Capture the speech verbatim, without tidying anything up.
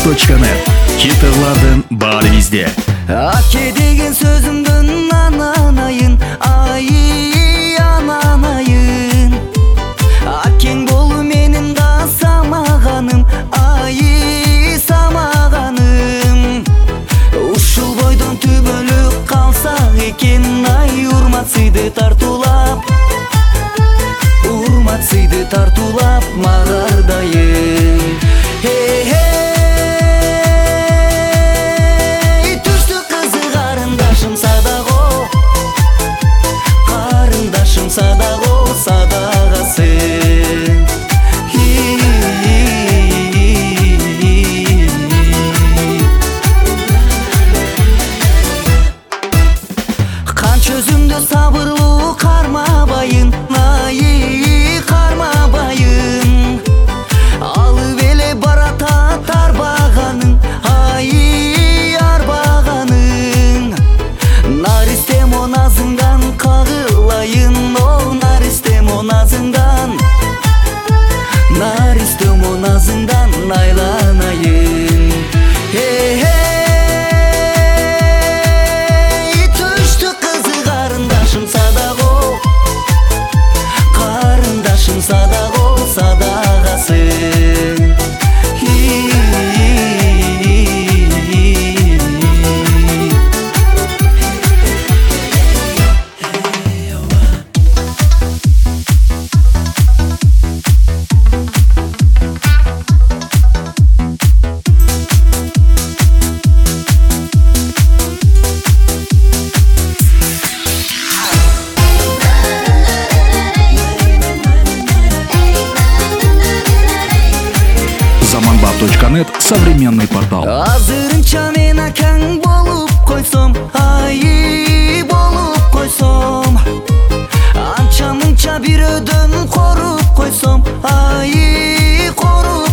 точка нет. Хитрлардын баары бизде. Аке деген сөзүмдөн ананайын, ай ананайын. Акең болу менин да самаганым, ай самаганым. Ушул бойдон түбөлүк калсак экен, ай урмат сыйды тартуулап, урмат сыйды тартуулап магардайын. Садаго садагасы канча өзүмдө сабырлуу кармабайын, ай кармабайын. Алып эле баратат арбаганың, ай арбаганың. Наристе моназыңдан кагылайын, наристе моназыңдан, наристе моназыңдан айланайын. Түштү кызы карындашым садаго, карындашым садаго садагасы. заманбап точка нет современный портал. Азырынча мен акаң болуп койсом, ай болуп койсом. Анча мынча бирөөдөн коруп койсом, ай коруп